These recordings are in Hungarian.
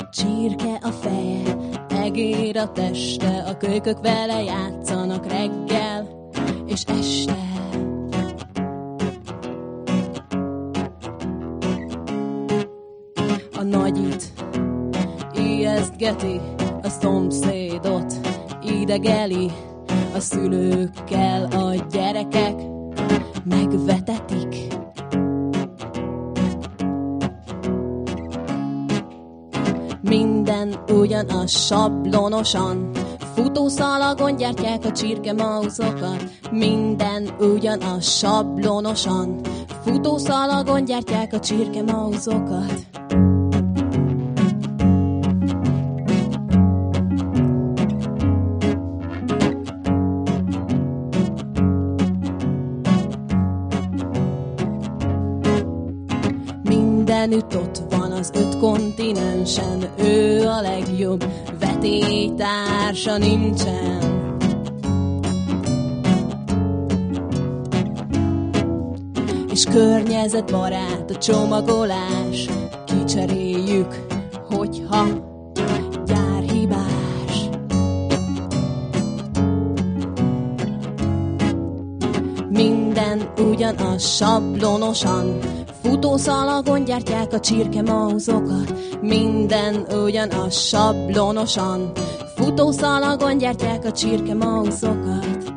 Csirke a feje, egér a teste, a kölykök vele játszanak reggel és este. A nagyit ijesztgeti, a szomszédot idegeli, a szülőkkel a gyerekek megvetetik. Minden ugyanaz sablonosan, futószalagon gyártják a csirkemauzokat. Minden ugyanaz sablonosan, futószalagon gyártják a csirkemauzokat. Mindenütt ott van az 5 kontinensen, ő a legjobb, vetélytársa nincsen. És környezetbarát a csomagolás, kicseréljük, hogyha gyárhibás. Minden ugyanaz sablonosan, futószalagon gyártják a csirkemauzokat. Minden ugyanaz sablonosan, futószalagon gyártják a csirkemauzokat.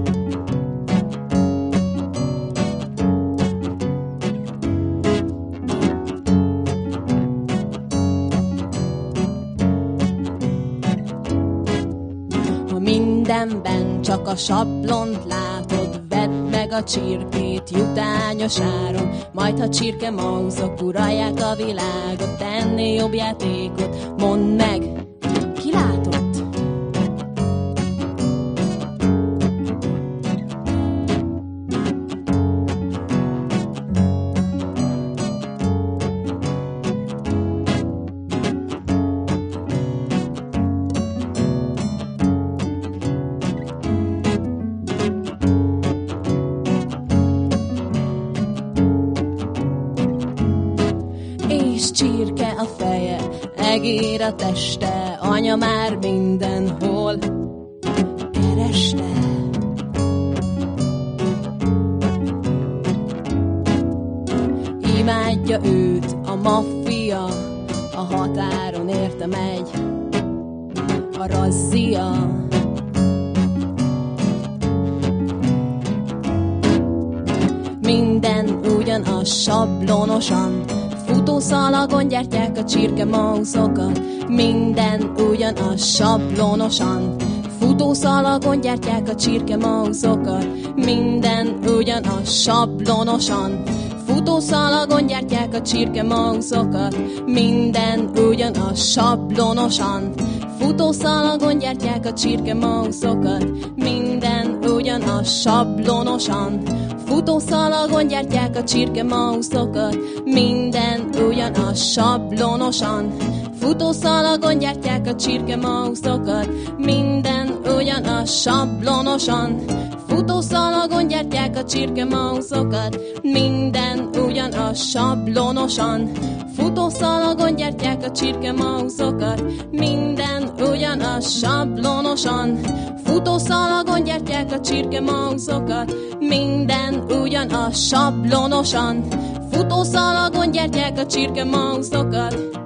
Ha mindenben csak a sablont látod, vedd meg a csirkét jutányos áron. Majd ha csirkemauzok uralják a világot, tenné jobb játékot, mondd meg, ki látott? Csirke a feje, egér a teste, anya már mindenhol kereste. Imádja őt a maffia, a határon érte megy a razzia. Minden ugyanaz sablonosan, futószalagon gyártják a csirkemauzokat. Minden ugyanaz sablonosan, futószalagon gyártják a csirkemauzokat. Minden ugyanaz sablonosan, futószalagon gyártják a csirkemauzokat. Minden ugyanaz sablonosan, futószalagon gyártják a csirkemauzokat. Minden ugyanaz sablonosan, futószalagon gyártják a csirkemauzokat. Minden ugyanaz sablonosan, futószalagon gyártják a csirkemauzokat. Minden ugyanaz sablonosan, futószalagon gyártják a csirkemauzokat. Minden ugyanaz sablonosan, futószalagon gyártják a csirkemauzokat. Minden ugyanaz sablonosan, futószalagon gyártják a csirkemauzokat. Minden ugyanaz sablonosan, futószalagon gyártják a csirkemauzokat.